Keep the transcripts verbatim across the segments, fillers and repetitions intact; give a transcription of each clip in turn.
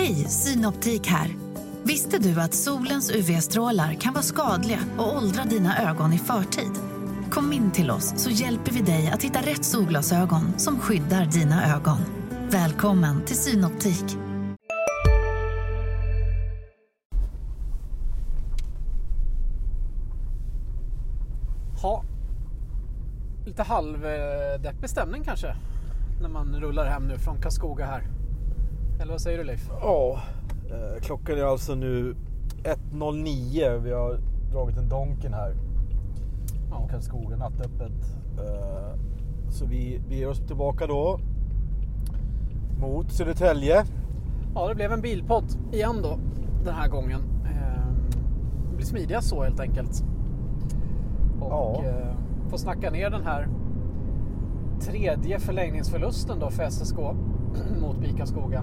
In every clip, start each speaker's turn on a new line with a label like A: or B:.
A: Hej, Synoptik här. Visste du att solens U V-strålar kan vara skadliga och åldra dina ögon i förtid? Kom in till oss så hjälper vi dig att hitta rätt solglasögon som skyddar dina ögon. Välkommen till Synoptik.
B: Ja, lite halvdeppig stämning kanske när man rullar hem nu från Karlskoga här. Eller vad säger du, Leif?
C: Ja, eh, klockan är alltså nu ett noll nio. Vi har dragit en Donken här. Ja. Karlskoga, nattöppet. Eh, så vi, vi ger oss tillbaka då mot Södertälje.
B: Ja, det blev en bilpodd igen då den här gången. Eh, det blir smidiga så helt enkelt. Och ja. eh, få snacka ner den här tredje förlängningsförlusten då för S S K mot BIK Karlskoga.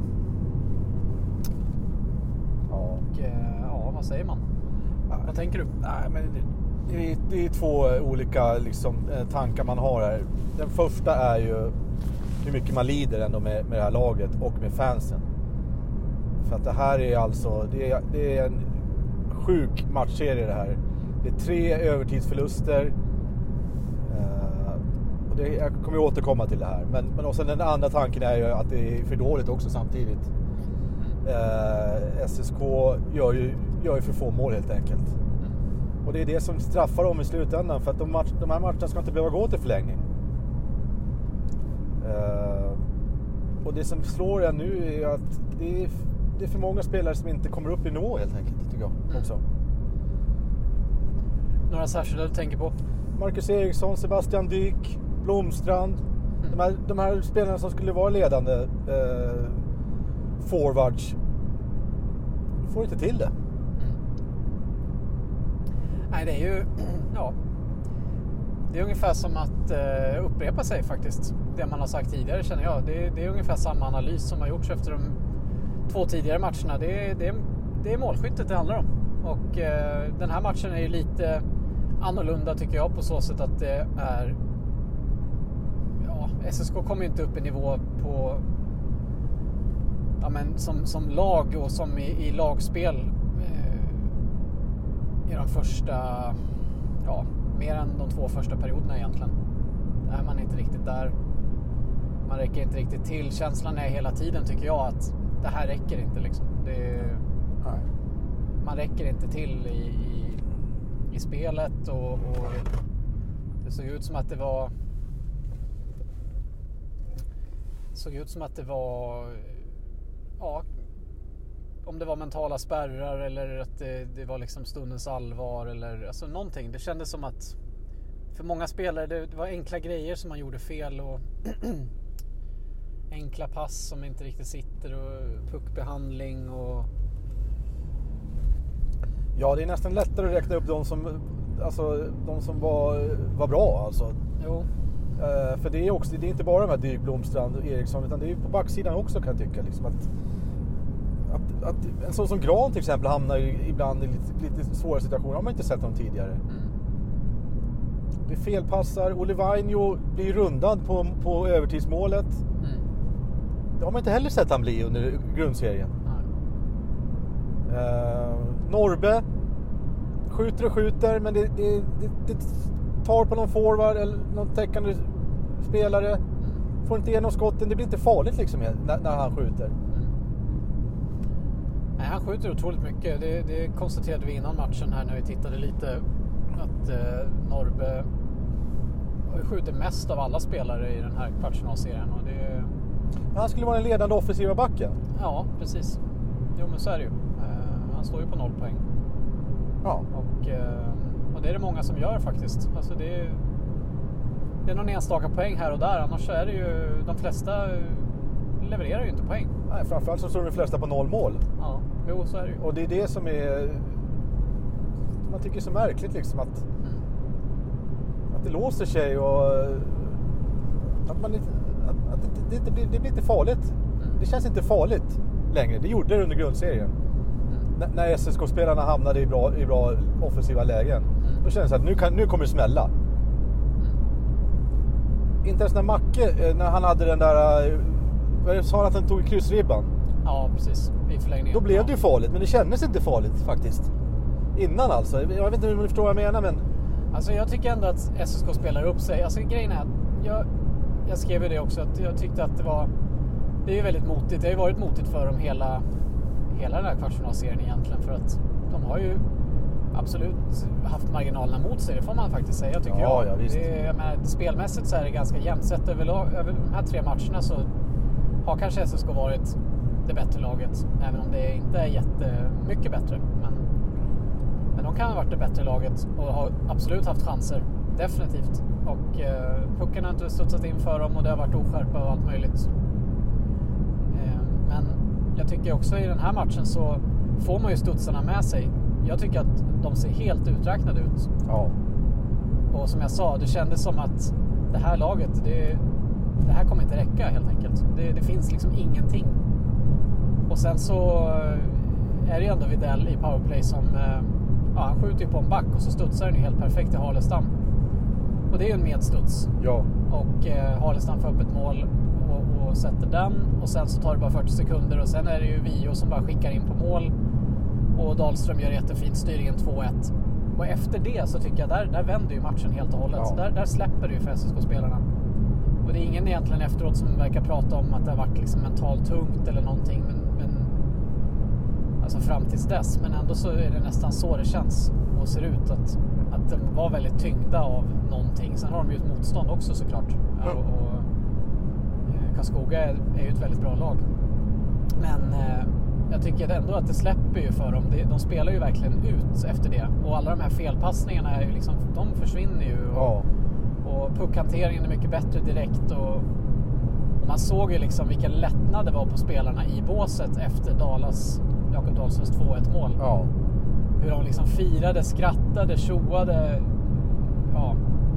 B: Ja. Och eh, ja, vad säger man?
C: Nej.
B: Vad tänker du?
C: Nej, men det, det är två olika liksom, tankar man har här. Den första är ju hur mycket man lider ändå med, med det här laget och med fansen. För att det här är alltså det är, det är en sjuk matchserie det här. Det är tre övertidsförluster. Uh, och det, jag kommer ju återkomma till det här. Men, men också den andra tanken är ju att det är för dåligt också samtidigt. Uh, S S K gör ju, gör ju för få mål helt enkelt. Och det är det som straffar dem i slutändan. För att de, match, de här matcherna ska inte behöva gå till förlängning. Uh, och det som slår en nu är att det är, det är för många spelare som inte kommer upp i nivå helt enkelt, tycker jag också.
B: Några särskilda du tänker på?
C: Marcus Eriksson, Sebastian Dyk, Blomstrand. Mm. De, här, de här spelarna som skulle vara ledande eh, forwards får inte till det.
B: Mm. Nej, det är ju ja, det är ungefär som att eh, upprepa sig faktiskt. Det man har sagt tidigare känner jag. Det, det är ungefär samma analys som har gjorts efter de två tidigare matcherna. Det, det, det är målskyttet det handlar om. Och eh, den här matchen är ju lite annorlunda tycker jag på så sätt att det är ja, S S K kommer inte upp i nivå på ja, men som, som lag och som i, i lagspel eh, i de första ja, mer än de två första perioderna egentligen. Där är man inte riktigt där. Man räcker inte riktigt till. Känslan är hela tiden tycker jag att det här räcker inte liksom. Det,
C: Nej.
B: Man räcker inte till i, i, i spelet och, och det såg ut som att det var såg ut som att det var ja, om det var mentala spärrar eller att det, det var liksom stundens allvar eller alltså någonting. Det kändes som att för många spelare det, det var enkla grejer som man gjorde fel och enkla pass som inte riktigt sitter och puckbehandling och
C: ja, det är nästan lättare att räkna upp de som alltså de som var var bra alltså.
B: Jo.
C: Uh, för det är också det är inte bara de här Dyk, Blomstrand och Eriksson utan det är på backsidan också kan jag tycka liksom att Att, att en sån som Gran till exempel hamnar ju ibland i lite, lite svåra situationer. Har man inte sett dem tidigare. Mm. Det är felpassar. Olivainho blir rundad på, på övertidsmålet. Mm. Det har man inte heller sett han bli under grundserien. Mm. Uh, Norrbe skjuter och skjuter men det, det, det, det tar på någon forward eller någon täckande spelare. Mm. Får inte igenom skotten. Det blir inte farligt liksom när, när han skjuter.
B: Nej, han skjuter otroligt mycket. Det, det konstaterade vi innan matchen här när vi tittade lite att eh, Norrbe skjuter mest av alla spelare i den här kvartsfinalserien. Och det...
C: Han skulle vara den ledande offensiva backen.
B: Ja, precis. Jo, men så är det ju. Eh, han står ju på noll poäng.
C: Ja.
B: Och, eh, och det är det många som gör faktiskt. Alltså det är, det är någon enstaka poäng här och där. Annars är det ju de flesta levererar ju inte poäng.
C: Nej, framförallt så står de flesta på noll mål.
B: Ja, jo så är det ju.
C: Och det är det som är man tycker är så märkligt liksom att mm. att det låser sig och att man inte att, att det, det, det, blir, det blir inte farligt. Mm. Det känns inte farligt längre. Det gjorde det under grundserien. Mm. N- när S S K-spelarna hamnade i bra, i bra offensiva lägen. Mm. Då kändes det att nu, kan, nu kommer det smälla. Mm. Inte ens när Macke, när han hade den där... Vad sa han att han tog i kryssribban?
B: Ja, precis. I förlängningen.
C: Då blev
B: ja.
C: det ju farligt, men det kändes inte farligt faktiskt. Innan alltså. Jag vet inte hur ni förstår vad jag menar, men...
B: Alltså jag tycker ändå att S S K spelar upp sig. Alltså grejen är, jag, jag skrev ju det också, att jag tyckte att det var... Det är ju väldigt motigt. Det har ju varit motigt för dem hela, hela den här kvartsfinalserien egentligen. För att de har ju absolut haft marginalerna mot sig. Det får man faktiskt säga, tycker
C: ja,
B: jag.
C: Ja, visst.
B: Det, jag menar, spelmässigt så är det ganska jämnt sett. Över, över de här tre matcherna så har kanske S S K varit det bättre laget. Även om det inte är jättemycket bättre. Men, men de kan ha varit det bättre laget och har absolut haft chanser. Definitivt. Och eh, pucken har inte studsat in för dem och det har varit oskärpa och allt möjligt. Eh, men jag tycker också i den här matchen så får man ju studsarna med sig. Jag tycker att de ser helt uträknade ut.
C: Ja.
B: Och som jag sa, det kändes som att det här laget, det, det här kommer inte räcka helt enkelt. Det, det finns liksom ingenting. Och sen så är det ju ändå Widell i powerplay som, ja, han skjuter ju på en back och så studsar den ju helt perfekt till Harlestam. Och det är ju en medstuds.
C: Ja.
B: Och eh, Harlestam får upp ett mål och, och sätter den. Och sen så tar det bara fyrtio sekunder och sen är det ju Vio som bara skickar in på mål. Och Dahlström gör jättefint styrningen två ett. Och efter det så tycker jag där, där vänder ju matchen helt och hållet.
C: Ja.
B: Där, där släpper det ju för S S K-spelarna. Och det är ingen egentligen efteråt som verkar prata om att det har varit liksom mentalt tungt eller någonting. Men, men, alltså fram tills dess. Men ändå så är det nästan så det känns och ser ut. Att, att de var väldigt tyngda av någonting. Sen har de ju ett motstånd också såklart. Ja. Och, och eh, Karlskoga är, är ju ett väldigt bra lag. Men... Eh, jag tycker ändå att det släpper ju för dem. De spelar ju verkligen ut efter det. Och alla de här felpassningarna är ju liksom, de försvinner ju. Och,
C: Ja.
B: och puckhanteringen är mycket bättre direkt. Och, och man såg ju liksom vilken lättnad det var på spelarna i båset efter Dalas, Jakob Dahlströms två ett mål.
C: Ja.
B: Hur de liksom firade, skrattade, tjoade. Ja.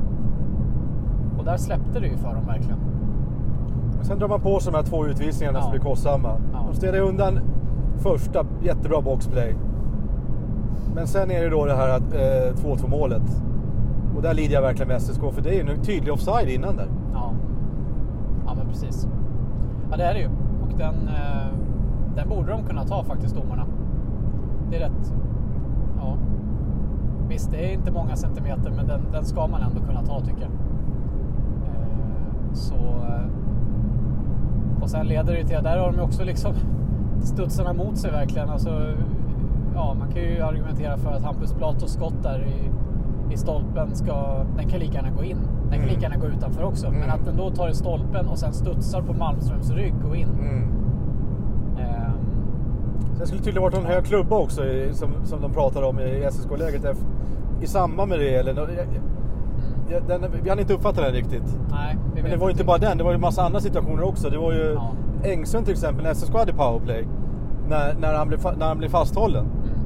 B: Och där släppte det ju för dem verkligen.
C: Sen drar man på sig de här två utvisningarna, ja, som blir kostsamma.
B: Ja.
C: De ställer undan första, jättebra boxplay. Men sen är det då det här eh, två två målet. Och där lider jag verkligen med S S K, för det är ju en tydlig offside innan där.
B: Ja. Ja, men precis. Ja, det är det ju. Och den, eh, den borde de kunna ta faktiskt, domarna. Det är rätt. Ja. Visst, det är inte många centimeter, men den, den ska man ändå kunna ta, tycker jag. Eh, så... Eh, och sen leder det till att där har de också liksom studsarna mot sig verkligen. Alltså, ja, man kan ju argumentera för att Hampus Platos skott där i, i stolpen ska, den kan lika gärna gå in. Den kan
C: Mm.
B: lika gärna gå utanför också.
C: Mm.
B: Men att den då tar i stolpen och sen studsar på Malmströms rygg och in.
C: Mm.
B: Ehm,
C: Sen skulle det tydligen varit en hög klubba också i, som, som de pratade om i S S K-läget i samband med det. Eller, no, jag, jag, den, vi hann inte uppfatta den riktigt.
B: nej, vi
C: Men det var ju inte bara den, det var ju en massa andra situationer också. Det var ju
B: Ja.
C: Engström till exempel, när S S K hade powerplay. När, när, han blev, när han blev fasthållen.
B: Mm.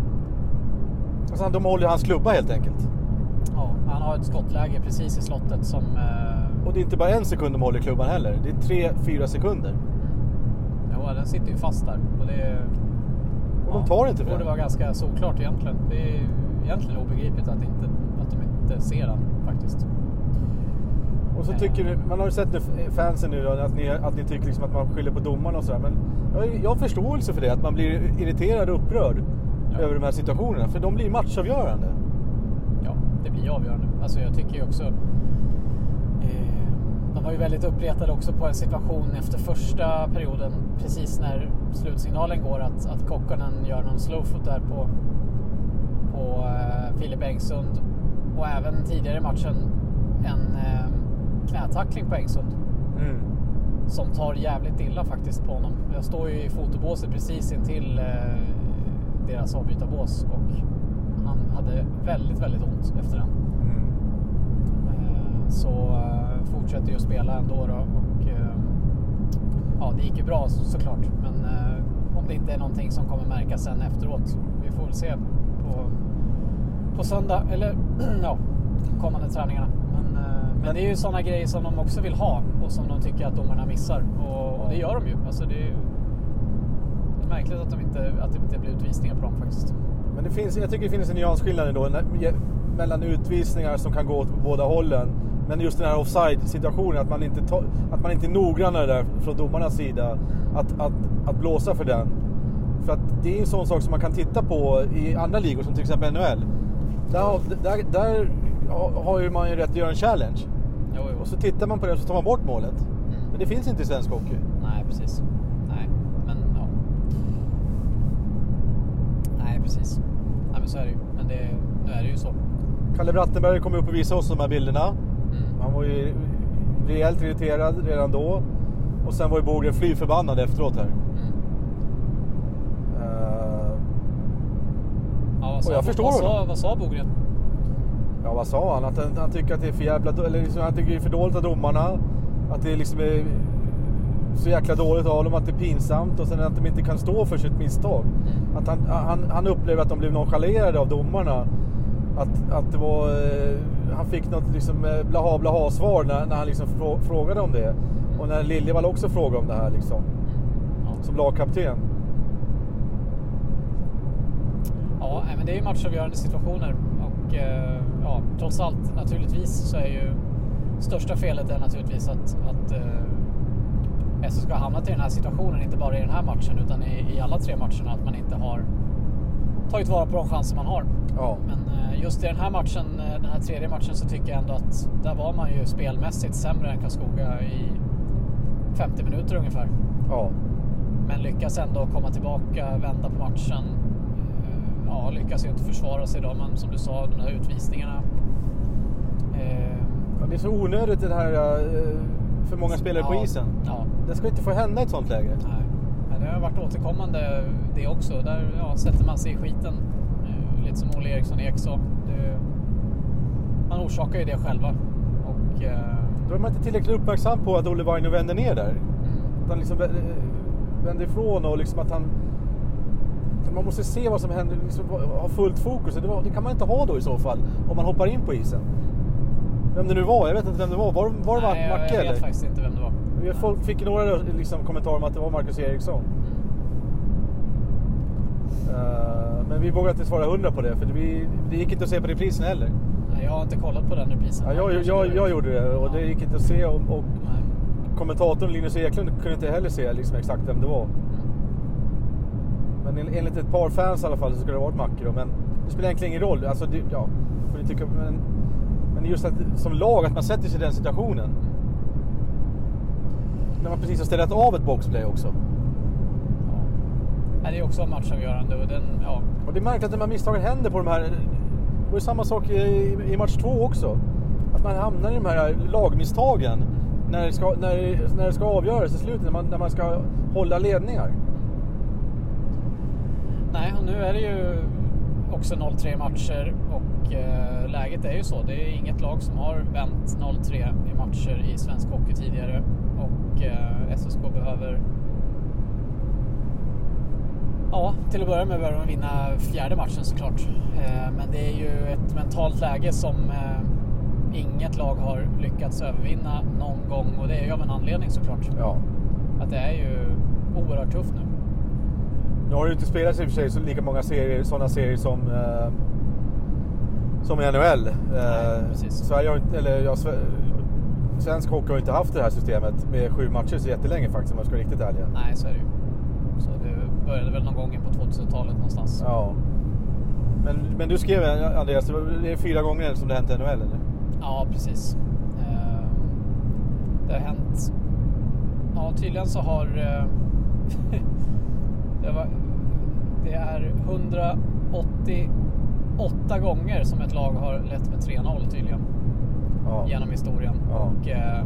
C: Alltså, de håller hans klubba helt enkelt.
B: Ja, han har ett skottläge precis i slottet som... Eh,
C: Och det är inte bara en sekund de håller klubban heller. Det är tre, fyra sekunder.
B: jo, den sitter ju fast där. Och det är...
C: Och de tar inte för
B: det. borde
C: det.
B: vara ganska såklart egentligen. Det är egentligen obegripligt att, inte, att de inte ser den faktiskt.
C: Och så tycker du, man har ju sett nu, fansen nu då, att ni, att ni tycker liksom att man skyller på domarna och sådär. Men jag, jag har förståelse för det, att man blir irriterad och upprörd
B: Ja.
C: över de här situationerna. För de blir matchavgörande.
B: Ja, det blir avgörande. Alltså jag tycker ju också... Eh, de var ju väldigt uppretade också på en situation efter första perioden. Precis när slutsignalen går att, att Kokkonen gör någon slowfoot där på, på eh, Filip Engsund. Och även tidigare i matchen en eh, knätackling på Engsund.
C: Mm.
B: Som tar jävligt illa faktiskt på honom. Jag står ju i fotobåset precis intill eh, deras avbytarbås. Och han hade väldigt, väldigt ont efter den.
C: Mm.
B: Eh, så eh, fortsätter ju att spela ändå då. Och eh, ja, det gick ju bra så, såklart. Men eh, om det inte är någonting som kommer märkas sen efteråt. Vi får väl se på, på söndag. Eller ja, kommande träningarna. Men, eh, men det är ju sådana grejer som de också vill ha. Och som de tycker att domarna missar. Och, och det gör de ju. Alltså det är ju det är märkligt att, de inte, att det inte blir utvisningar på dem faktiskt.
C: Men det finns, jag tycker det finns en nyansskillnad ändå när, mellan utvisningar som kan gå åt båda hållen. Men just den här offside-situationen, att man inte, ta, att man inte är noggrannare där från domarnas sida. Att, att, att blåsa för den. För att det är en sån sak som man kan titta på i andra ligor som till exempel N H L. Där, där, där har ju man ju rätt att göra en challenge.
B: Jo, jo.
C: Och så tittar man på det och så tar man bort målet.
B: Mm.
C: Men det finns inte i svensk hockey.
B: Nej, precis. Nej, men ja. Nej, precis. Nej, men så är det ju. Men det, nu är det ju så.
C: Kalle Brattenberg kom upp och visade oss de här bilderna.
B: Mm.
C: Han var ju rejält irriterad redan då. Och sen var ju Bogren fly förbannad efteråt här.
B: Mm.
C: Uh,
B: Ja, vad sa,
C: och jag förstår
B: vad,
C: honom.
B: sa, vad sa Bogren?
C: Ja, vad sa han? Att han, han tycker att det är för jävla, eller liksom, han tycker det är för dåligt av domarna. Att det liksom är så jäkla dåligt av dem, att det är pinsamt. Och sen att de inte kan stå för sitt misstag.
B: Mm.
C: Att han, han, han upplever att de blev nonchalerade av domarna. Att, att det var, han fick något liksom blaha blaha svar när, när han liksom frågade om det. Och när Liljevall också frågade om det här liksom.
B: Ja.
C: Som lagkapten.
B: Ja, men det är ju matchavgörande situationer. Och eh, ja, trots allt naturligtvis så är ju största felet är naturligtvis att, att eh, S S K har hamnat i den här situationen, inte bara i den här matchen utan i, i alla tre matcherna, att man inte har tagit vara på de chanser man har.
C: Ja.
B: Men eh, just i den här matchen, den här tredje matchen, så tycker jag ändå att där var man ju spelmässigt sämre än Karlskoga i femtio minuter ungefär.
C: Ja.
B: Men lyckas ändå komma tillbaka, vända på matchen. Ja, lyckas ju inte försvara sig då, men som du sa, de här utvisningarna. Eh,
C: Ja, det är så onödigt det här för många spelare
B: ja,
C: på isen.
B: Ja.
C: Det ska inte få hända i ett sånt läge.
B: Nej, men det har varit återkommande det också. Där ja, sätter man sig i skiten. Eh, lite som Olle Eriksson Ek sa. Det, man orsakar ju det själva. Och, eh,
C: Då är man inte tillräckligt uppmärksam på att Olle Vaino vänder ner där.
B: mm.
C: Att han liksom vänder ifrån och liksom att han... Man måste se vad som händer, liksom ha fullt fokus. Det, var, det kan man inte ha då i så fall, om man hoppar in på isen. Vem det nu var, jag vet inte vem det var. Var, var det
B: Nej,
C: Macke
B: jag, jag
C: eller?
B: vet faktiskt inte vem det var.
C: Folk fick några liksom, kommentarer om att det var Marcus Eriksson.
B: Mm.
C: Uh, men vi vågade inte svara hundra på det, för det, vi, det gick inte att se på reprisen heller.
B: Nej, jag har inte kollat på den reprisen.
C: Ja, jag, jag, jag, jag gjorde det och
B: ja.
C: Det gick inte att se. Och, och kommentatorn Linus Eklund kunde inte heller se liksom, exakt vem det var. Men enligt ett par fans i alla fall så skulle det ha varit Macke då, men det spelar egentligen ingen roll. Alltså, det, ja, får ni tycka, men, men just att, som lag att man sätter sig i den situationen. När man precis har ställt av ett boxplay också.
B: Ja. Det är också matchavgörande. Och, den, ja.
C: och det är märkligt att de här misstagen händer på de här. Det var ju samma sak i, i match två också. Att man hamnar i de här lagmisstagen när det ska, när, när det ska avgöras i slutet, när man, när man ska hålla ledningar.
B: Nej, och nu är det ju också noll tre matcher och eh, läget är ju så. Det är inget lag som har vänt noll tre i matcher i svensk hockey tidigare. Och eh, S S K behöver... Ja, till att börja med behöver de vinna fjärde matchen såklart. Eh, men det är ju ett mentalt läge som eh, inget lag har lyckats övervinna någon gång. Och det är ju av en anledning såklart.
C: Ja.
B: Att det är ju oerhört tufft nu.
C: Nu har det inte spelats i och för sig så lika många serier, sådana serier som eh, som i N H L. Eh,
B: Nej, precis.
C: Sverige har inte, eller ja, svensk hockey har inte haft det här systemet med sju matcher så jättelänge faktiskt, om man ska vara riktigt ärliga.
B: Nej, så är det ju. Så det började väl någon gång in på tvåtusentalet någonstans.
C: Ja. Men, men du skrev, Andreas, det är fyra gånger som det har hänt i N H L, eller?
B: Ja, precis. Eh, det har hänt... Ja, tydligen så har... Eh, det, var, det är hundraåttioåtta gånger som ett lag har lett med tre noll tydligen.
C: Ja.
B: Genom historien.
C: Ja.
B: Och eh,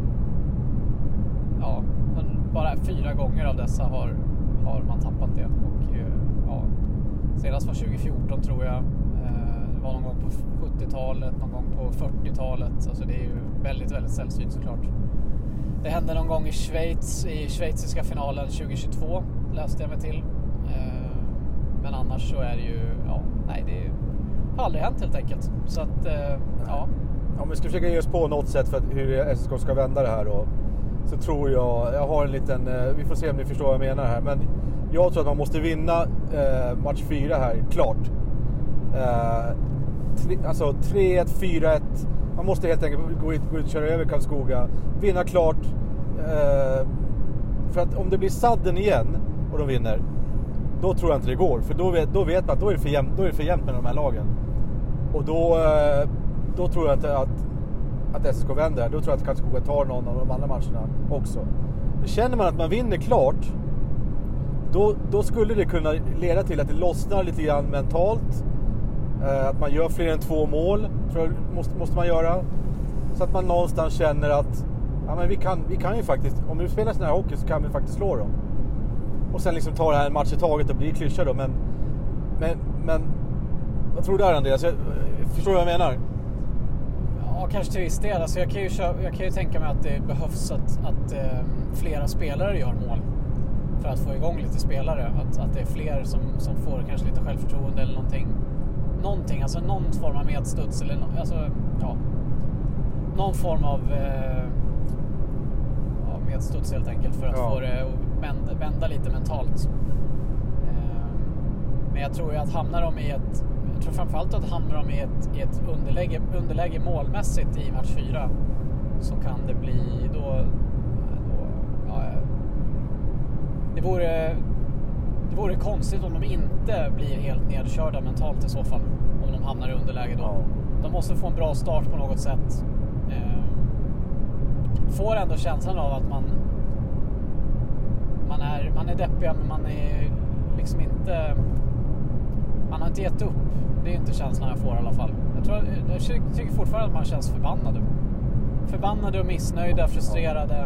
B: ja, bara fyra gånger av dessa har, har man tappat det. Och eh, ja, senast var tjugo fjorton tror jag. Eh, det var någon gång på sjuttiotalet, någon gång på fyrtiotalet. Alltså det är ju väldigt, väldigt sällsynt såklart. Det hände någon gång i Schweiz, i schweiziska finalen tjugo tjugotvå, läste jag mig till. Eh, men annars så är det ju, ja, nej, det har aldrig hänt helt enkelt. Så att, eh, ja.
C: Om vi ska försöka ge oss på något sätt för att hur S S K ska vända det här då, så tror jag, jag har en liten, vi får se om ni förstår vad jag menar här, men jag tror att man måste vinna eh, match fyra här, klart. Eh, tre, alltså tre ett, fyra ett, man måste helt enkelt gå ut, gå ut och köra över Karlskoga, vinna klart. Eh, för att om det blir sadden igen, och de vinner, då tror jag inte det går. För då vet, då vet man att då är det för jämnt, då är det för jämnt med de här lagen. Och då, då tror jag inte att, att S S K vänder. Då tror jag att Karlskoga tar någon av de andra matcherna också. Känner man att man vinner klart, då, då skulle det kunna leda till att det lossnar lite grann mentalt. Att man gör fler än två mål, tror jag, måste, måste man göra. Så att man någonstans känner att ja, men vi, kan, vi kan ju faktiskt, om vi spelar sån här hockey så kan vi faktiskt slå dem. Och sen liksom ta det här en match i taget och bli klyscha då. Men, men, men vad tror du där, Andreas? Jag, förstår du vad jag menar?
B: Ja, kanske till viss del. Alltså jag, kan ju köra, jag kan ju tänka mig att det behövs att, att eh, flera spelare gör mål för att få igång lite spelare. Att, att det är fler som, som får kanske lite självförtroende eller någonting. Någonting, alltså någon form av medstuds eller no, alltså, ja, någon form av eh, ja, medstuds helt enkelt för att ja. få det att vända, vända lite mentalt. Eh, men jag tror ju att hamnar de i ett jag tror framförallt att hamnar de i ett, i ett underläge, underläge målmässigt i match fyra, så kan det bli då, då ja, det vore Det vore konstigt om de inte blir helt nedkörda mentalt i så fall. Om de hamnar i underläge då. Ja. De måste få en bra start på något sätt. Eh, får ändå känslan av att man man är, man är deppiga, men man är liksom inte man har inte gett upp. Det är inte känslan jag får i alla fall. Jag, tror, jag tycker fortfarande att man känns förbannade. Förbannade och missnöjda, frustrerade.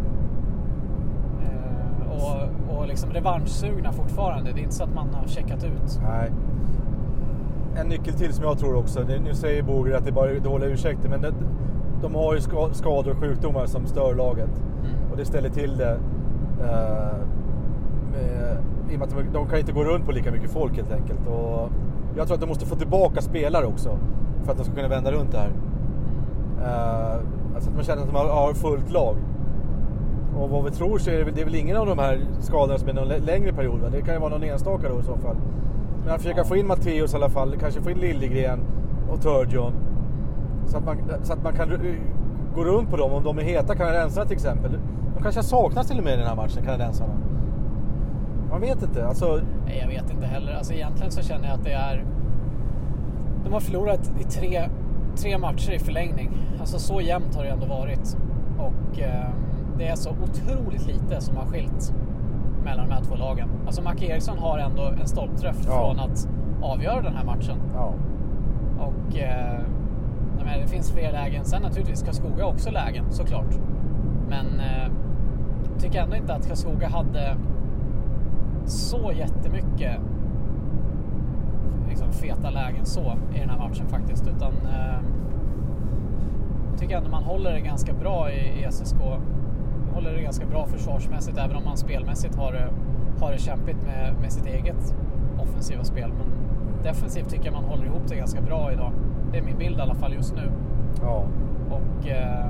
B: Och, och liksom revanschsugna fortfarande. Det är inte så att man har checkat ut.
C: Nej. En nyckel till som jag tror också. Det, nu säger Boger att det bara är dåliga ursäkter. Men det, de har ju skador och sjukdomar som stör laget. Mm. Och det ställer till det. Uh, med, I och med att de, de kan inte gå runt på lika mycket folk helt enkelt. Och jag tror att de måste få tillbaka spelare också. För att de ska kunna vända runt det här. Uh, alltså att man känner att de har, har fullt lag. Och vad vi tror så är det, väl, det är väl ingen av de här skadorna som är någon längre period. Va? Det kan ju vara någon enstaka då i så fall. Men att försöka ja. få in Matteus i alla fall. Kanske få in Liljegren och Törjon. Så att man, så att man kan gå runt på dem. Om de är heta kanadensarna till exempel. De kanske saknas till och med i den här matchen, kanadensarna. Man vet inte. Alltså...
B: Nej, jag vet inte heller. Alltså, egentligen så känner jag att det är... De har förlorat i tre, tre matcher i förlängning. Alltså så jämnt har det ändå varit. Och... Eh... Det är så otroligt lite som har skilt mellan de här två lagen. Alltså Macke Eriksson har ändå en stolpträff ja. från att avgöra den här matchen. Ja. Och eh, men det finns fler lägen. Sen naturligtvis Karlskoga också lägen, såklart. Men eh, jag tycker ändå inte att Karlskoga hade så jättemycket liksom, feta lägen så i den här matchen faktiskt. Utan eh, jag tycker ändå man håller det ganska bra i, i S S K. Håller det ganska bra försvarsmässigt, även om man spelmässigt har det, har det kämpigt med, med sitt eget offensiva spel. Men defensivt tycker jag man håller ihop det ganska bra idag. Det är min bild i alla fall just nu. Ja. Och eh,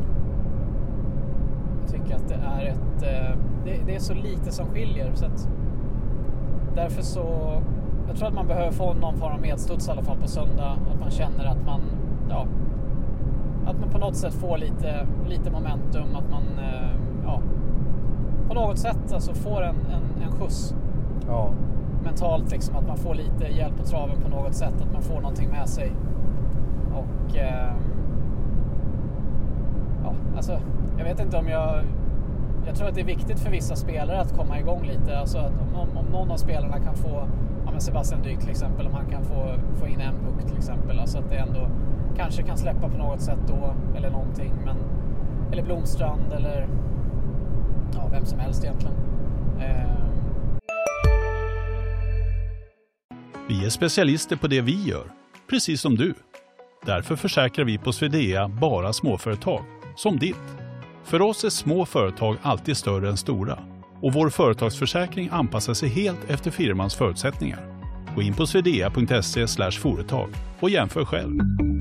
B: jag tycker att det är ett eh, det, det är så lite som skiljer, så att därför så jag tror att man behöver få någon form av medstuds i alla fall på söndag, att man känner att man ja att man på något sätt får lite, lite momentum, att man eh, ja, på något sätt alltså får en, en, en skjuts ja. mentalt liksom, att man får lite hjälp på traven på något sätt, att man får någonting med sig. Och eh, ja, alltså jag vet inte om jag jag tror att det är viktigt för vissa spelare att komma igång lite, alltså att om, om någon av spelarna kan få, ja men Sebastian Dyk till exempel, om han kan få, få in en puck till exempel, alltså att det ändå kanske kan släppa på något sätt då, eller någonting, men eller Blomstrand eller ja, vem som helst egentligen. Eh.
D: Vi är specialister på det vi gör, precis som du. Därför försäkrar vi på Swedea bara småföretag, som ditt. För oss är små företag alltid större än stora, och vår företagsförsäkring anpassar sig helt efter firmans förutsättningar. Gå in på swedea punkt se slash företag och jämför själv.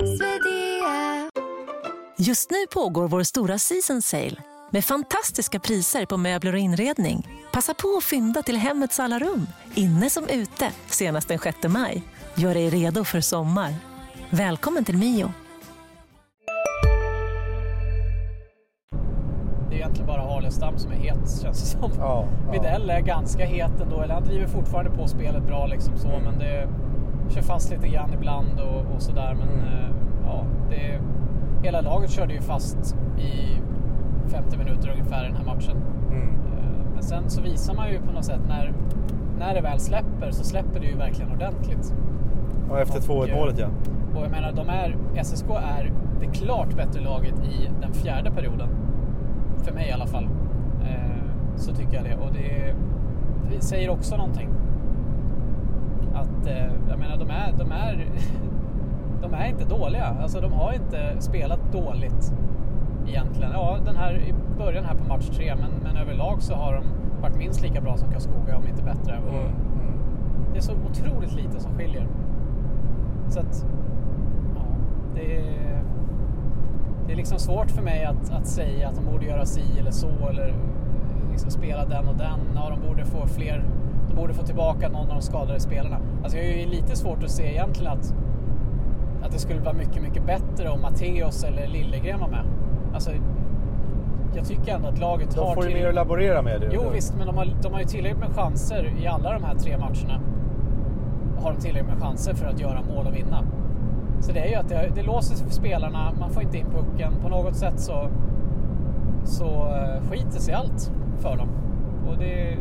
E: Just nu pågår vår stora season sale med fantastiska priser på möbler och inredning. Passa på att fynda till hemmets alla rum, inne som ute, senast den sjätte maj. Gör dig redo för sommar. Välkommen till Mio.
B: Det är egentligen bara att ha Carlestam som är het, känns det som.
C: Ja,
B: Widell
C: ja.
B: är ganska het ändå, eller han driver fortfarande på spelet bra liksom så, mm. men det kör fast lite grann ibland och, och sådär, men mm. eh, ja, det, hela laget körde ju fast i femtio minuter ungefär i den här matchen. Mm. Eh, men sen så visar man ju på något sätt när, när det väl släpper så släpper det ju verkligen ordentligt.
C: Och efter två ett målet, ja.
B: Och jag menar, de är, S S K är det klart bättre laget i den fjärde perioden. För mig i alla fall. Eh, så tycker jag det. Och det, det säger också någonting. Att, eh, jag menar, de är, de är, de är inte dåliga. Alltså de har inte spelat dåligt egentligen. Ja, den här, i början här på match tre. Men, men överlag så har de varit minst lika bra som Karlskoga, om inte bättre. Och
C: mm. Mm.
B: det är så otroligt lite som skiljer. Så att ja, det är, det är liksom svårt för mig att, att säga att de borde göra si eller så, eller liksom spela den och den. Ja, de borde få fler, de borde få tillbaka någon av de skadade spelarna. Alltså jag är ju lite svårt att se egentligen att, att det skulle vara mycket, mycket bättre om Matteus eller Lillegren var med. Alltså jag tycker ändå att laget
C: de
B: har...
C: De får ju
B: till...
C: mer att laborera med det.
B: Jo visst, men de har, de har ju tillräckligt med chanser i alla de här tre matcherna. Har de tillräckligt med chanser för att göra mål och vinna. Så det är ju att det, det låser sig för spelarna, man får inte in pucken. På något sätt så, så uh, skiter sig allt för dem. Och det...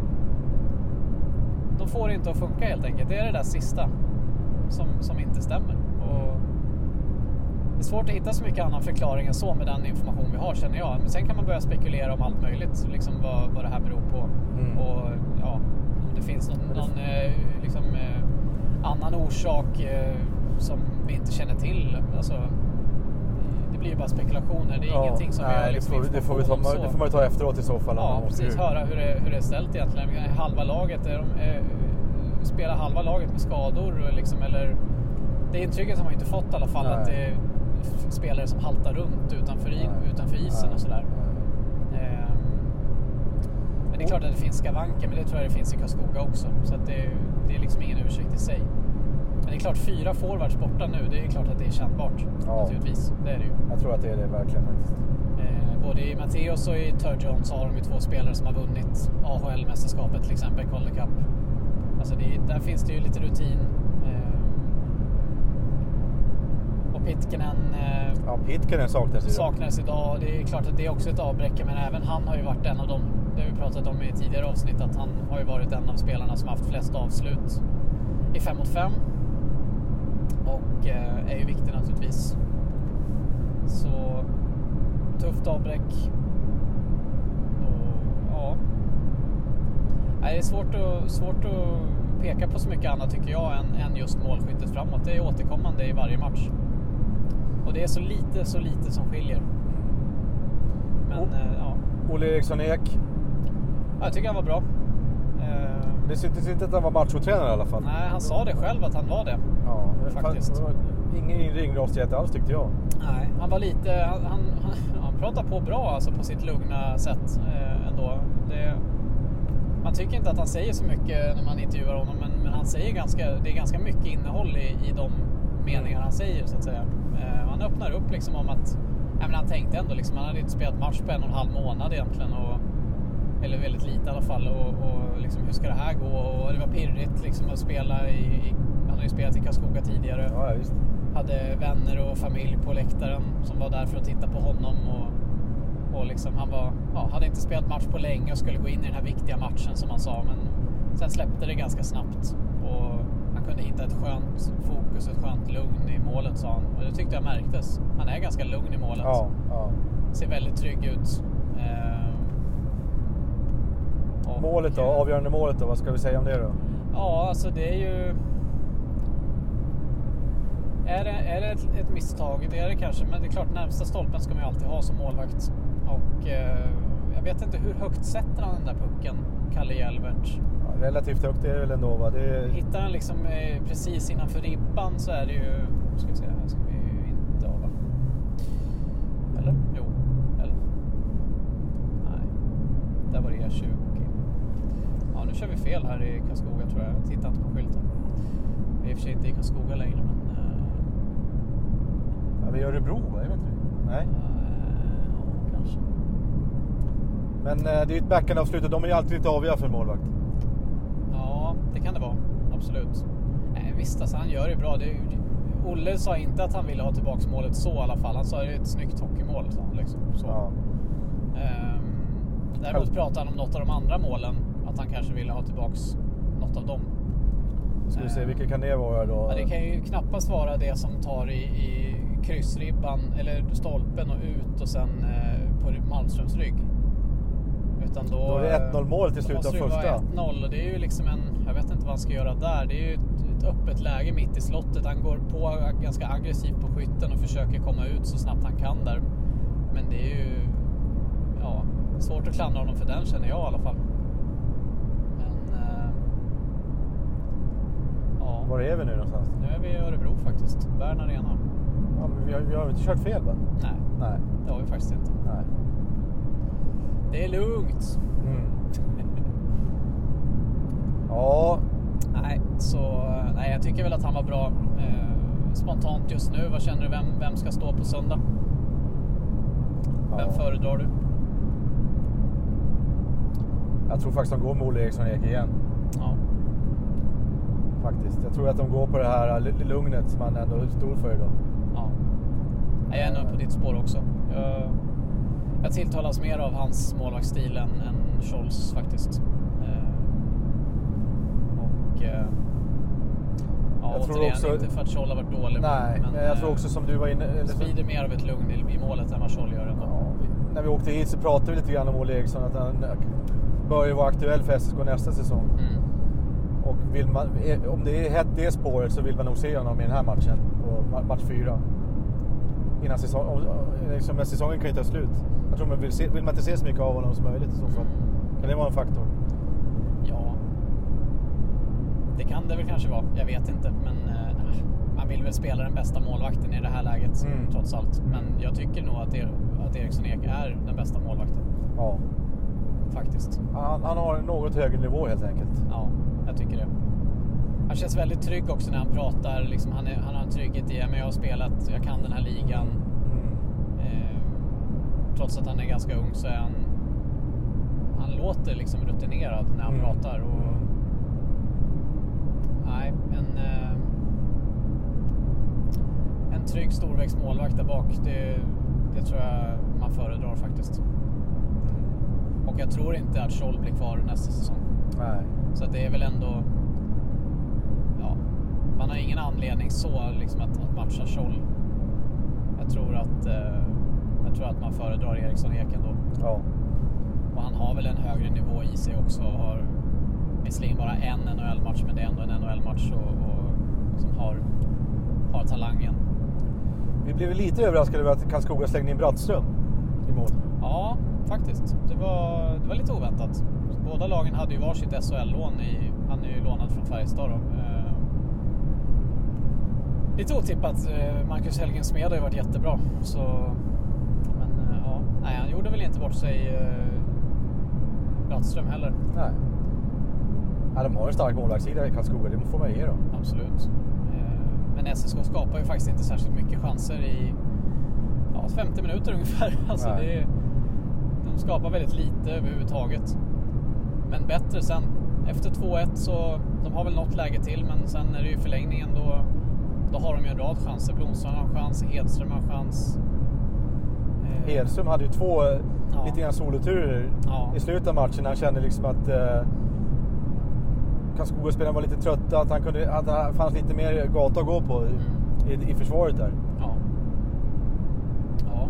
B: De får det inte att funka helt enkelt. Det är det där sista som, som inte stämmer. Och det är svårt att hitta så mycket annan förklaring än så med den information vi har, känner jag. Men sen kan man börja spekulera om allt möjligt, liksom vad, vad det här beror på. Mm. Och ja, om det finns någon, någon eh, liksom, eh, annan orsak eh, som vi inte känner till. Alltså, det blir ju bara spekulationer. Det är ja, ingenting som
C: nej,
B: vi har liksom
C: det, får, det, får vi ta, det får man ta efteråt i så fall.
B: Ja, precis. Hur... Höra hur det, hur det är ställt egentligen. Halva laget, är de, är, spelar halva laget med skador liksom, eller... Det intrycket har man inte fått i alla fall. Nej. Att det är spelare som haltar runt utanför, i, utanför isen. Nej. Och sådär. Ehm, men det är klart att det finns skavanker, men det tror jag det finns i Karlskoga också. Så att det, det är liksom ingen ursäkt i sig. Men det är klart, fyra forwards borta nu, det är klart att det är kännbart. Ja. Naturligtvis, det är det ju.
C: Jag tror att det är det verkligen faktiskt.
B: Ehm, både i Matteus och i Turgeon så har de ju två spelare som har vunnit A H L-mästerskapet, till exempel Calder Cup. Alltså det, där finns det ju lite rutin. Pitkanen,
C: ja, Pitkanen saknas idag.
B: saknas idag. Det är klart att det är också ett avbräck, men även han har ju varit en av dem. Det har vi pratat om i tidigare avsnitt, att han har ju varit en av spelarna som haft flest avslut i fem mot fem. Och eh, är ju viktig naturligtvis. Så tufft avbräck. Och ja. Det är svårt att, svårt att peka på så mycket annat, tycker jag, än, än just målskyttet framåt. Det är återkommande i varje match. Och det är så lite, så lite som skiljer. Men, oh. eh, ja.
C: Olle Eriksson Ek.
B: Ja, jag tycker han var bra.
C: Eh, det syntes inte att han var machotränare i alla fall.
B: Nej, han sa det själv att han var det.
C: Ja,
B: faktiskt.
C: Ingen ringrostighet alls, tyckte jag.
B: Nej, han var lite... Han, han, han pratade på bra, alltså, på sitt lugna sätt eh, ändå. Det, man tycker inte att han säger så mycket när man intervjuar honom, men, men han säger ganska, det är ganska mycket innehåll i, i de meningar han säger, så att säga. Eh, han öppnar upp liksom om att ja, men han tänkte ändå liksom, han hade inte spelat match på en och en halv månad egentligen, och, eller väldigt lite i alla fall, och, och liksom, hur ska det här gå, och det var pirrigt liksom att spela i, i han har ju spelat i Karlskoga tidigare.
C: Ja, visst.
B: Hade vänner och familj på läktaren som var där för att titta på honom, och, och liksom, han var, ja, hade inte spelat match på länge och skulle gå in i den här viktiga matchen, som han sa, men sen släppte det ganska snabbt, och han kunde hitta ett skönt fokus, ett skönt lugn i målet, sa han. Och det tyckte jag märktes. Han är ganska lugn i målet.
C: Ja, ja.
B: Ser väldigt trygg ut. Eh,
C: och, målet då? Avgörande målet då? Vad ska vi säga om det då?
B: Ja, alltså det är ju... Är det, är det ett, ett misstag? Det är det kanske. Men det är klart, närmsta stolpen ska man ju alltid ha som målvakt. Och eh, jag vet inte hur högt sätter han den där pucken, Kalle Hjelvert.
C: Relativt högt är det väl ändå, va? Det är...
B: Hittar han liksom eh, precis innanför ribban, så är det ju... Ska vi se, här ska vi ju inte av. Eller? Jo. Eller? Nej. Där var det E tjugo. Ja, nu kör vi fel här i Karlskoga, tror jag. Jag tittar inte på skylten. Vi är i och för sig inte i Karlskoga längre, men... Eh...
C: Ja, vi gör Örebro, va? Jag vet inte. Nej.
B: Ja, kanske.
C: Men eh, det är ju ett backhandavslut och de är ju alltid lite aviga för målvakt.
B: Ja, det kan det vara. Absolut. Nej, visst, alltså, han gör det bra. Det är, Olle sa inte att han ville ha tillbaka målet så i alla fall. Han sa att det är ett snyggt hockeymål. Så, liksom, så.
C: Ja.
B: Ehm, däremot pratade han om något av de andra målen. Att han kanske ville ha tillbaka något av dem.
C: Ska vi se, vilket kan det vara då?
B: Ja, det kan ju knappast vara det som tar i, i kryssribban eller stolpen och ut och sen eh, på Malmströms rygg. Utan då,
C: då är det ett noll målet i slutet av första.
B: Det ett noll och det är ju liksom en, jag vet inte vad han ska göra där. Det är ju ett, ett öppet läge mitt i slottet. Han går på ganska aggressivt på skytten och försöker komma ut så snabbt han kan där. Men det är ju ja, svårt att klandra honom för den, känner jag i alla fall. Men eh, ja.
C: Var är vi nu någonstans?
B: Nu är vi i Örebro faktiskt, Bern Arena.
C: Ja, men vi har, vi har inte kört fel, va?
B: Nej,
C: Nej.
B: det har vi faktiskt inte.
C: Nej.
B: Det är lugnt.
C: Mm. Ja.
B: Nej, så nej, jag tycker väl att han var bra. Eh, spontant just nu, vad känner du? Vem, vem ska stå på söndag? Vem
C: Ja.
B: föredrar du?
C: Jag tror faktiskt de går med Olle Eriksson Ek igen.
B: Ja.
C: Faktiskt. Jag tror att de går på det här lugnet som man ändå stod för idag.
B: Ja. Jag är nog på ditt spår också. Jag, jag tilltalas mer av hans målvaktsstil än, än Scholz faktiskt. Eh, och eh, ja,
C: Jag tror
B: återigen,
C: också-
B: inte för att Scholl har varit dålig.
C: Nej, men jag tror också som du var inne... eller-
B: sprider mer av ett lugn i, i målet än vad Scholl gör ändå.
C: Ja, vi- när vi åkte hit så pratade vi lite grann om Olle Eriksson, att han börjar vara aktuell för S S K nästa säsong.
B: Mm.
C: Och vill man, om det är hett det spåret så vill man nog se honom i den här matchen, på match fyra. Innan säsong, liksom, säsongen kan ju ta slut. Jag tror man vill, se, vill man inte se så mycket av honom som möjligt i så fall. Kan det vara en faktor?
B: Ja, det kan det väl kanske vara. Jag vet inte, men eh, nej. Man vill väl spela den bästa målvakten i det här läget,
C: Mm.
B: trots allt. Men jag tycker nog att, er, att Eriksson Ek är den bästa målvakten,
C: Ja.
B: faktiskt.
C: Han, han har en något högre nivå helt enkelt.
B: Ja, jag tycker det. Han känns väldigt trygg också när han pratar. Liksom, han, är, han har en trygghet i, men jag har spelat, jag kan den här ligan.
C: Mm.
B: Eh, trots att han är ganska ung så är han, han låter liksom rutinerad när han
C: Mm.
B: pratar. Och,
C: Mm.
B: nej, en, eh, en trygg storväxtmålvakt där bak, det, det tror jag man föredrar faktiskt. Och jag tror inte att Scholl blir kvar nästa säsong.
C: Nej.
B: Så att det är väl ändå, ja, man har ingen anledning så liksom att, att matcha Scholl. Jag tror att eh, jag tror att man föredrar Eriksson Eken då.
C: Ja.
B: Och han har väl en högre nivå i sig också. Har visserligen bara en N H L-match, men det är ändå en N H L-match och, och som har, har talangen.
C: Vi blev lite överraskade över att Karlskoga slängde in Brattström i mål.
B: Ja, faktiskt. Det var, det var lite oväntat. Båda lagen hade ju varsitt S H L-lån. I, han är ju lånad från Färjestad då. Eh, lite otippat. Eh, Marcus Helgen Smed har ju varit jättebra. Så, men eh, ja, nej, han gjorde väl inte bort sig eh, Brattström heller.
C: Nej. Ja, de har en stark målvaktssida i Karlskoga, det får man ge dem.
B: Absolut. Eh, men S S K skapar ju faktiskt inte särskilt mycket chanser i ja, femtio minuter ungefär. Alltså
C: Nej.
B: det är, de skapar väldigt lite överhuvudtaget. Men bättre sen. Efter två ett så de har väl något läge till, men sen är det ju förlängningen då, då har de ju en rad chanser. Blomström har en chans, Hedström har en chans. Eh,
C: Hedström hade ju två eh,
B: Ja.
C: lite grann soloturer
B: Ja.
C: i slutet av matchen. Han kände liksom att eh, Karlskoga-spelarna var lite trötta, att han kunde, att det fanns lite mer gata att gå på i,
B: Mm.
C: i, i försvaret där.
B: Ja. Ja.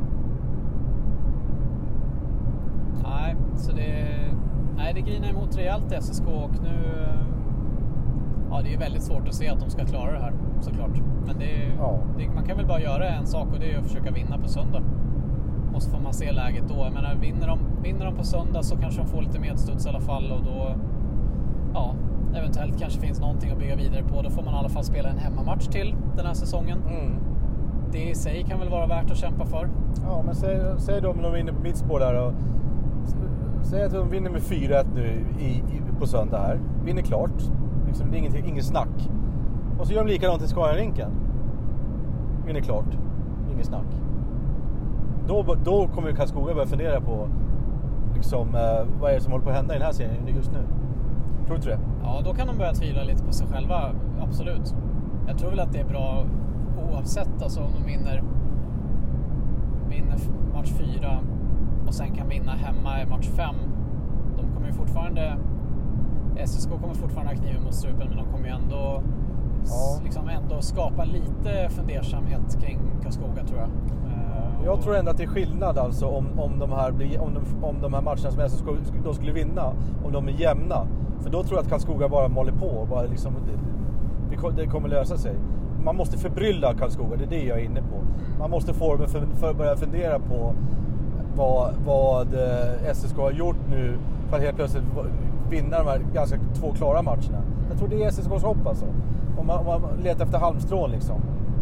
B: Nej, så det, nej, det grinar emot rejält S S K och nu, ja, det är väldigt svårt att se att de ska klara det här, såklart. Men det,
C: Ja.
B: det, man kan väl bara göra en sak, och det är att försöka vinna på söndag. Och så får man se läget då. Jag menar, vinner de, vinner de på söndag så kanske de får lite medstuds i alla fall, och då, ja, eventuellt kanske finns någonting att bygga vidare på. Då får man i alla fall spela en hemmamatch till den här säsongen.
C: Mm.
B: Det i sig kan väl vara värt att kämpa för.
C: Ja, men säg, säg då om de vinner på mitt spår där och säg att de vinner med fyra ett nu i, i, på söndag här. Vinner klart. Liksom, det är ingenting, ingen snack. Och så gör de likadant i Skararinken. Vinner klart. Ingen snack. Då, då kommer Karlskoga börja fundera på liksom, eh, vad är det som håller på att hända i den här serien just nu? Tror du inte det?
B: Ja, då kan de börja tvivla lite på sig själva, absolut. Jag tror väl att det är bra oavsett, alltså om de vinner, vinner match fyra och sen kan vinna hemma i match fem. De kommer ju fortfarande, S S K kommer fortfarande ha kniven mot strupen, men de kommer ju ändå, ja. liksom ändå skapa lite fundersamhet kring Karlskoga, tror jag.
C: Jag och... tror ändå att det är skillnad alltså om, om, de, här blir, om, de, om de här matcherna som S S K då skulle vinna, om de är jämna. För då tror jag att Karlskoga bara maler på och bara liksom, det, det kommer lösa sig. Man måste förbrylla Karlskoga, det är det jag är inne på. Man måste få dem för, för börja fundera på vad, vad S S K har gjort nu för att helt plötsligt vinna de här ganska två klara matcherna. Jag tror det är S S K:s hopp alltså. Om man, om man letar efter halmstrån liksom.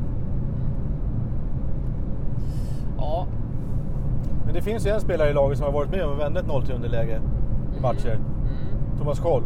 B: Ja.
C: Men det finns ju en spelare i laget som har varit med och vänt ett noll tre underläge i matcher. Mm. Thomas Scholl.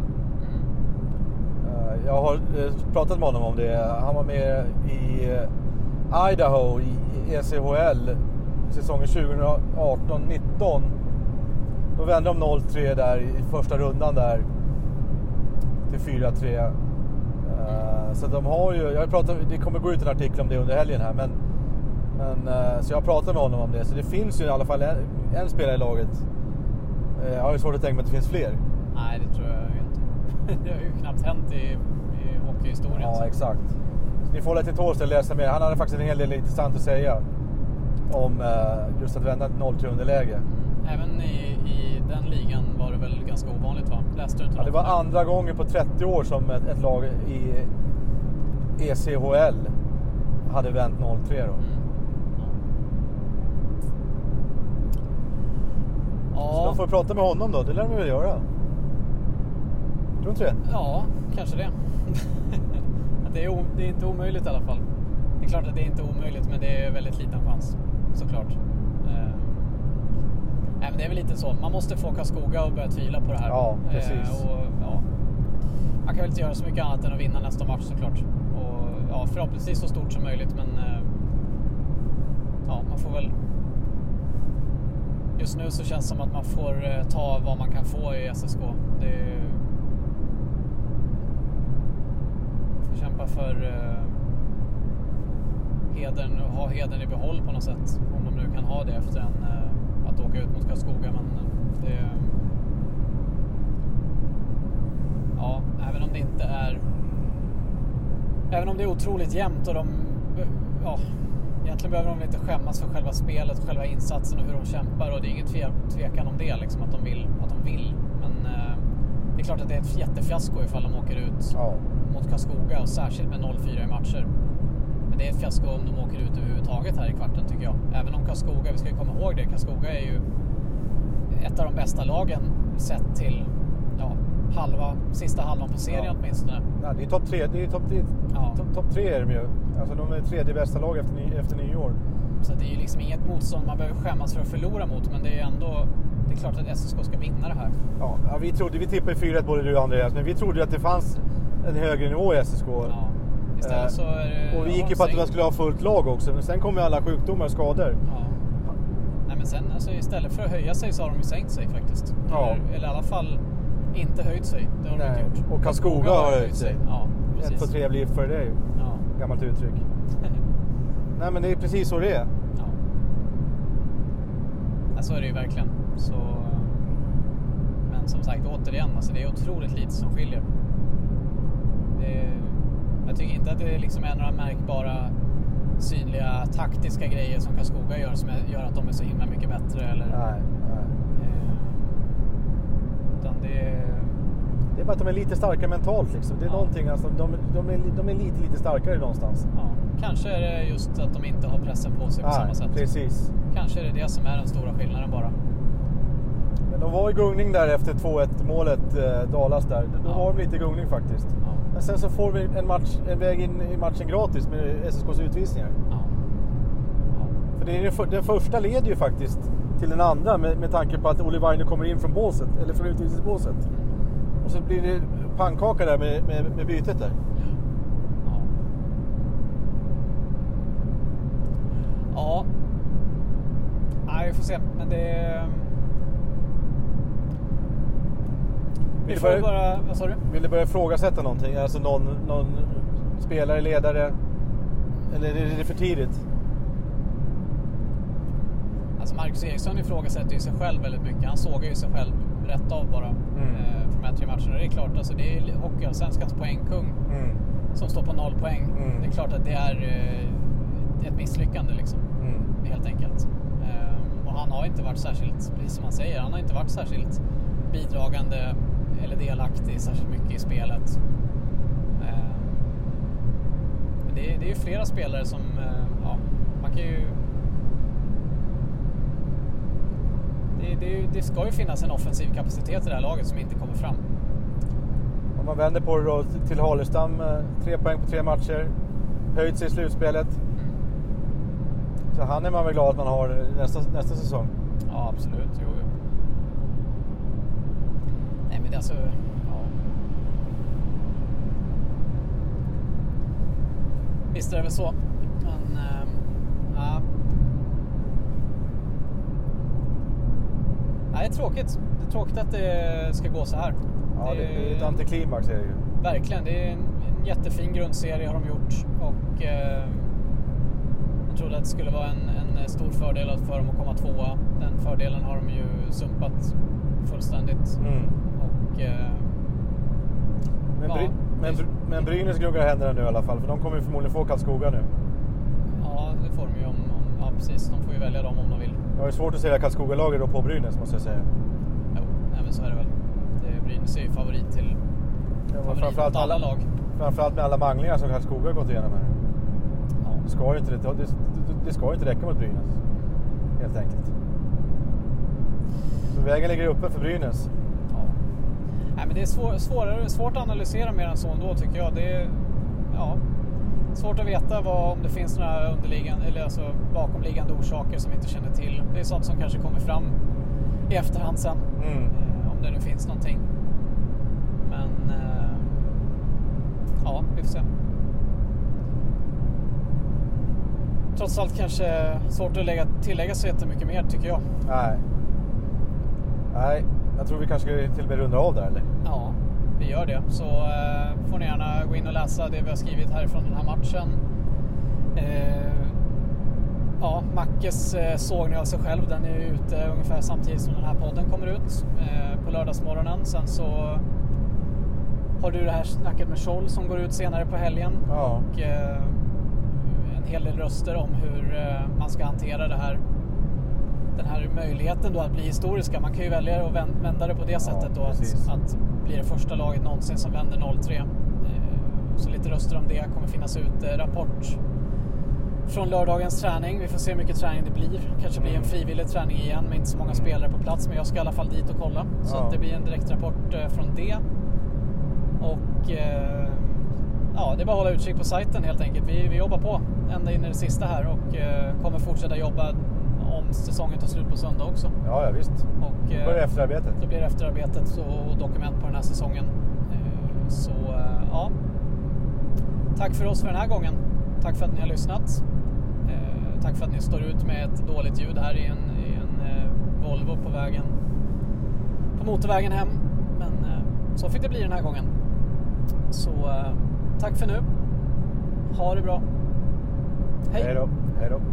C: Mm. Jag har pratat med honom om det. Han var med i Idaho i E C H L säsongen tjugo arton nitton. Då vände de noll tre där i första rundan där till fyra tre. Uh, så de har ju, jag har pratat, det kommer gå ut en artikel om det under helgen här, men, men uh, så jag har pratat med honom om det. Så det finns ju i alla fall en, en spelare i laget. Uh, jag har ju svårt att tänka mig att det finns fler.
B: Nej, det tror jag inte. Det har ju knappt hänt i, i hockeyhistorien.
C: Ja,
B: så.
C: Exakt. Så ni får lite tåls att läsa mer. Han hade faktiskt en hel del intressant att säga om uh, just att vända ett noll tre underläge.
B: Även i, i den ligan var det väl ganska ovanligt, va? Läste du inte?
C: Ja, det var där? Andra gången på trettio år som ett, ett lag i E C H L hade vänt noll tre då. Mm. Ja. Så de får prata med honom då, det lär vi väl göra. Tror du inte det?
B: Ja, kanske det. det, är o, det är inte omöjligt i alla fall. Det är klart att det är inte omöjligt, men det är väldigt liten chans, såklart. Nej, men det är väl lite så. Man måste få Karlskoga och börja tvivla på det här.
C: Ja, precis.
B: Eh, och, ja, man kan väl inte göra så mycket annat än att vinna nästa match, såklart. Och, ja, förhoppningsvis så stort som möjligt, men eh, ja, man får väl... Just nu så känns det som att man får eh, ta vad man kan få i S S K. Det är... Får kämpa för eh, hedern och ha hedern i behåll på något sätt. Om de nu kan ha det efter en... Eh, att åka ut mot Karlskoga, men det, ja, även om det inte är, även om det är otroligt jämnt och de, ja, egentligen behöver de inte skämmas för själva spelet, själva insatsen och hur de kämpar, och det är inget tvekan om det liksom, att de vill, att de vill. Men eh, det är klart att det är ett jättefiasko ifall de åker ut ja. mot Karlskoga, och särskilt med noll fyra i matcher. Men det är ett fiasko om de åker ut överhuvudtaget här i kvarten, tycker jag. Även om Karlskoga, vi ska ju komma ihåg det, Karlskoga är ju ett av de bästa lagen sett till ja, halva, sista halvan på serien ja. åtminstone.
C: Ja, det är topp tre, det är topp ja. top, top tre är de ju. Alltså de är tredje bästa lag efter, ny, efter nyår.
B: Så det är ju liksom inget motstånd man behöver skämmas för att förlora mot, men det är ändå, det är klart att S S K ska vinna det här.
C: Ja, ja vi trodde, vi tippade fyra ett både du och Andreas, men vi trodde att det fanns en högre nivå i S S K.
B: Ja. Istället så är det,
C: och vi gick ju på att man skulle ha fullt lag också, men sen kommer alla sjukdomar och skador.
B: Ja. Nej, men sen alltså, istället för att höja sig så har de ju sänkt sig faktiskt.
C: Ja.
B: Eller, eller i alla fall inte höjt sig. Det har de
C: Nej.
B: inte gjort.
C: Och Karlskoga har höjt sig.
B: Ja, precis.
C: Ett för trevligt för dig.
B: Ja.
C: Gammalt uttryck. Nej, men det är precis så det är.
B: Ja. Ja, så är det ju verkligen. Så... Men som sagt, återigen, alltså, det är otroligt lite som skiljer. Det är... Jag tycker inte att det liksom är några märkbara synliga taktiska grejer som Karlskoga gör som gör att de är så himla mycket bättre. Eller,
C: nej, nej.
B: Eh, utan det är...
C: Det är bara att de är lite starkare mentalt liksom. Det är ja. någonting, alltså, de, de, är, de är lite, lite starkare någonstans.
B: Ja. Kanske är det just att de inte har pressen på sig på
C: nej,
B: samma sätt.
C: Precis.
B: Kanske är det det som är den stora skillnaden bara.
C: Men de var i gungning där efter två ett målet eh, Dalas där. Då ja. var de lite i gungning faktiskt. Ja. Men sen så får vi en, match, en väg in i matchen gratis med S S K:s utvisningar. Ja. Ja. För det är den, för, den första leder ju faktiskt till den andra med, med tanke på att Olle Weiner kommer in från båset, eller från utvisningsbåset. Mm. Och så blir det pannkaka där med, med, med bytet där.
B: Ja. Ja. Nej, vi får se. Men det... Vi får börja, bara, vad sa du?
C: Vill du börja ifrågasätta någonting? Alltså någon, någon spelare, ledare? Eller är det för tidigt?
B: Alltså Marcus Eriksson ifrågasätter ju sig själv väldigt mycket. Han såg ju sig själv rätt av bara mm. eh, för de här tre matcherna. Det är klart, alltså det är Hockeyallsvenskans poängkung mm. som står på noll poäng. Mm. Det är klart att det är eh, ett misslyckande liksom. Mm. Helt enkelt. Eh, och han har inte varit särskilt, precis som man säger, han har inte varit särskilt bidragande eller delaktig särskilt mycket i spelet. Eh, men det, det är ju flera spelare som, eh, ja, man kan ju Det, det, det ska ju finnas en offensiv kapacitet i det här laget som inte kommer fram.
C: Om man vänder på det då till Halestam, tre poäng på tre matcher, höjt sig i slutspelet. Mm. Så han är man väl glad att man har nästa, nästa säsong.
B: Ja, absolut. Jo, jo. Nej, men det är alltså... Ja. Visst är det väl så. Men... Ähm, ja. Nej, det är tråkigt. Det är tråkigt att det ska gå så här.
C: Ja, det är ett antiklimax är det ju.
B: Verkligen. Det är en, en jättefin grundserie har de gjort. Och eh, jag trodde att det skulle vara en, en stor fördel för dem att komma tvåa. Den fördelen har de ju sumpat fullständigt. Mm. Och, eh,
C: men,
B: ja,
C: Bry, men, men Brynäs gnuggar händerna nu i alla fall. För de kommer ju förmodligen få Karlskoga nu.
B: Ja, det får de ju om, om ja, precis. De får ju välja dem om de vill.
C: Det är svårt att säga Karlskoga-laget då på Brynäs, måste jag säga.
B: Jo, nej, men så är det väl. Det, Brynäs är ju favorit till
C: ja,
B: favorit
C: framförallt
B: alla, alla lag.
C: Framförallt med alla manglingar som Karlskoga har gått igenom här. Ja. Det, ska ju inte, det, det, det ska ju inte räcka mot Brynäs. Helt enkelt. Så vägen ligger uppe för Brynäs.
B: Ja. Nej, men det är svår, svårare, svårt att analysera mer än så ändå, tycker jag. Det är... Ja. Svårt att veta vad, om det finns några underliggande eller alltså bakomliggande orsaker som vi inte känner till. Det är sånt som kanske kommer fram i efterhand sen. Mm. Eh, om det nu finns någonting. Men eh, ja, vi får se. Trots allt kanske svårt att lägga, tillägga så jättemycket mer, tycker jag.
C: Nej. Nej, jag tror vi kanske ska till och med runda av där, eller?
B: Ja. Vi gör det. Så eh, får ni gärna gå in och läsa det vi har skrivit härifrån den här matchen. Eh, ja, Mackes eh, sågning av sig själv, den är ju ute ungefär samtidigt som den här podden kommer ut eh, på lördagsmorgonen. Sen så har du det här snacket med Scholl som går ut senare på helgen. Ja. Och eh, en hel del röster om hur eh, man ska hantera det här. Den här möjligheten då att bli historiska. Man kan ju välja att vända det på det sättet då, att, att bli det första laget någonsin som vänder noll tre. Så lite röster om det kommer finnas ut. Rapport från lördagens träning. Vi får se hur mycket träning det blir. Kanske blir en frivillig träning igen med inte så många spelare på plats. Men jag ska i alla fall dit och kolla. Så ja. Att det blir en direkt rapport från det. Och ja, det är bara att hålla utkik på sajten helt enkelt. Vi, vi jobbar på ända in i det sista här och kommer fortsätta jobba om säsongen tar slut på söndag också.
C: Ja, ja visst. Och då blir det efterarbetet.
B: Då blir det efterarbetet och dokument på den här säsongen. Så ja. Tack för oss för den här gången. Tack för att ni har lyssnat. Tack för att ni står ut med ett dåligt ljud här i en, i en Volvo på vägen. På motorvägen hem. Men så fick det bli den här gången. Så tack för nu. Ha det bra. Hej.
C: Hej då. Hej då.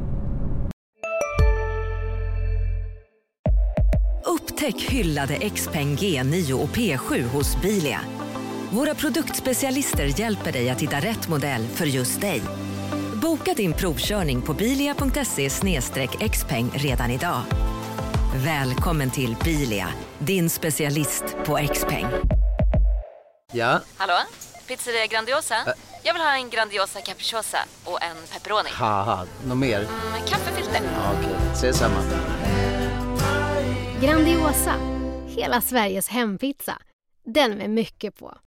F: Upptäck hyllade X-Peng G nio och P sju hos Bilia. Våra produktspecialister hjälper dig att hitta rätt modell för just dig. Boka din provkörning på bilia punkt se slash xpeng redan idag. Välkommen till Bilia, din specialist på X-Peng.
G: Ja?
H: Hallå? Pizzeria Grandiosa? Ä- Jag vill ha en Grandiosa capriciosa och en pepperoni.
G: Haha, något mer?
H: Mm, kaffefilter.
G: Ja, okej, okay. Ses samma.
I: Grandiosa, hela Sveriges hempizza. Den med mycket på.